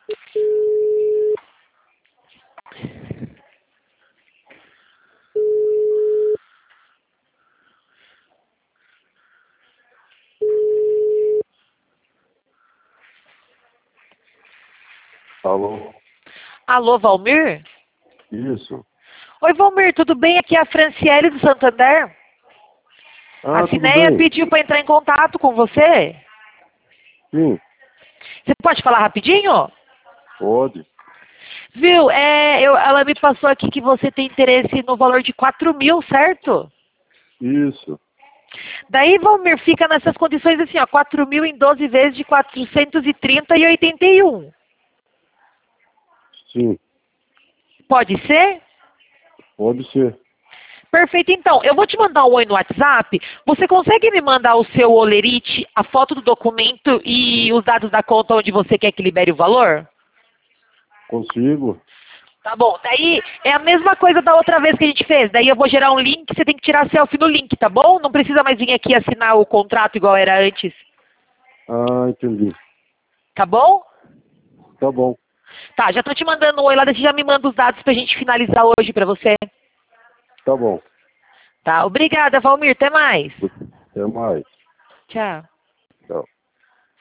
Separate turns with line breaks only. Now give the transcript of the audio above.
Alô?
Alô, Valmir?
Isso.
Oi, Valmir, tudo bem? Aqui é a Franciele do Santander.
Ah,
A
tudo
Cineia
bem?
pediu para entrar em contato com você.
Sim,
Você pode falar rapidinho?
pode.
Viu, ela me passou aqui que você tem interesse no valor de 4.000, certo?
Isso.
Daí, Valmir, fica nessas condições assim, ó, 4.000 em 12 vezes de 430,81.
Sim,
Pode ser?
pode ser.
Perfeito, então. Eu vou te mandar um oi no WhatsApp. Você consegue me mandar o seu olerite, a foto do documento e os dados da conta onde você quer que libere o valor?
Consigo?
Tá bom. Daí é a mesma coisa da outra vez que a gente fez. Daí eu vou gerar um link, você tem que tirar selfie no link, tá bom? Não precisa mais vir aqui assinar o contrato igual era antes.
Ah, entendi.
Tá bom?
Tá bom.
Tá, já tô te mandando um oi lá, daí você já me manda os dados pra gente finalizar hoje pra você.
Tá bom.
Tá, obrigada, Valmir. Até mais.
Até mais.
Tchau.
Tchau.